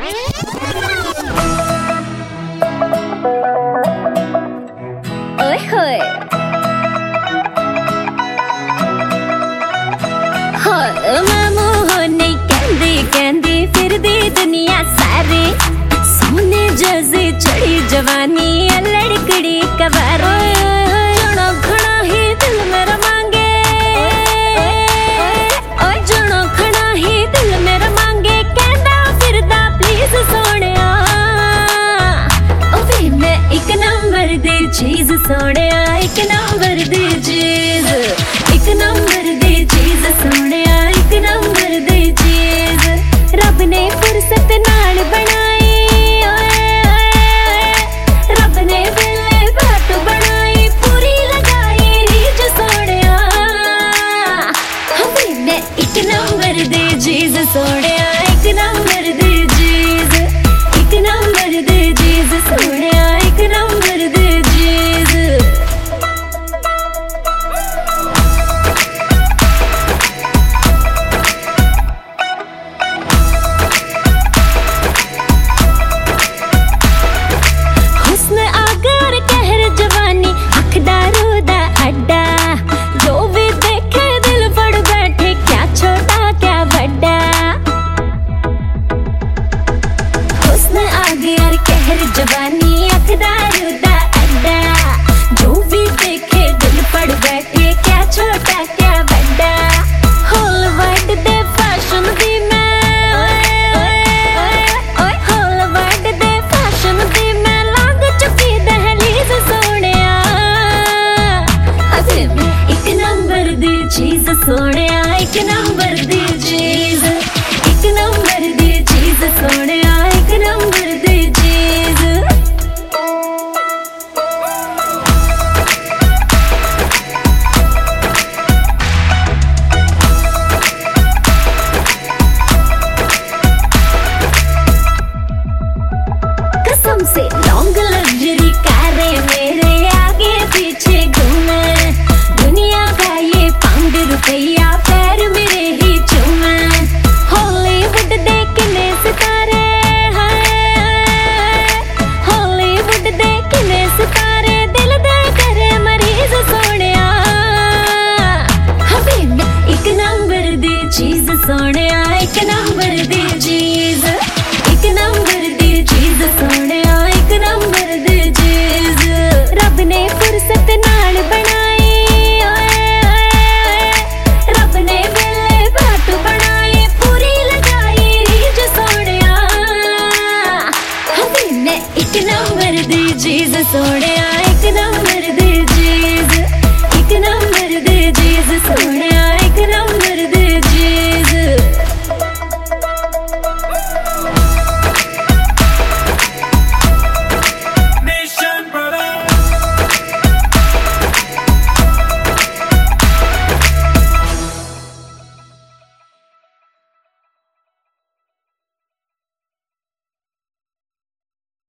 ओए होए मामू होने कहंदी फिरदी दुनिया सारी सोने जैसी चढ़ी जवानी लड़कड़ी कबार जनो खड़ा ही दिल मेरा मांगे जनो खड़ा ही दिल मेरा मांगे कहंदा फिरदा प्लीज सोनिया वे मैं एक नंबर दी चीज सोनिया एक नंबर दी चीज एक नंबर दी चीज सोनिया एक नंबर दी चीज रब ने फुर्सत नाल बनाई रब ने वेले बात बनाई पूरी लगाई रीज सोनिया वे मैं एक नंबर दी चीज सोनिया एक नंबर दी चीज एक नंबर दी चीज सोनिया एक नंबर दी चीज हुस्न आगर कहर जवानी अखदारू दा अड्डा जो भी देखे दिल फड़ बैठे क्या छोटा क्या बड़ा हुस्न आगर कहर जवानी अखदारू दा अड्डा जो भी देखे दिल फड़ बैठे क्या छोटा क्या बड़ा हॉलीवुड दे फैशन दी मैं हॉलीवुड दे फैशन दी मैं लंघ चुकी दहलीज सोनिया एक नंबर दी चीज सोनिया एक नंबर दी चीज एक नंबर दी चीज सोनिया एक नंबर दी चीज कसम से लॉन्ग लग्जरी कारें मेरे आगे पीछे घूमे दुनिया का ये ₹5 पैर मेरे ही चूमे हॉलीवुड देखने सितारे हॉलीवुड देखने सितारे दिल दे करे मरीज सोनिया हमें एक नंबर दी चीज सोनिया एक नंबर दी चीज एक नंबर दी चीज सोनिया एक नंबर दी चीज रब ने फुर्सत नाल बनाई रब ने वेले बात बनाई पूरी लगाई रीज सोनिया हमें एक नंबर दी चीज सोनिया